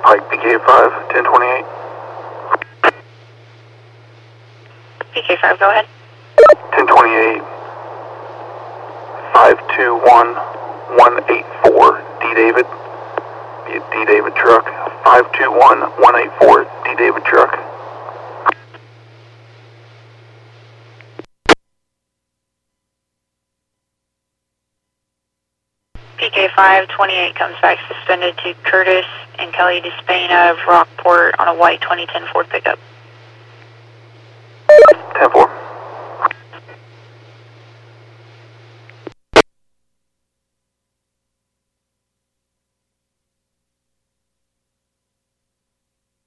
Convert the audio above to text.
Pike PK5, 1028. PK5, go ahead. 1028. 521184 D David. Be a D David truck. 521184 D David truck. PK5, 28 comes back suspended to Curtis and Kelly Despina of Rockport on a white 2010 Ford pickup.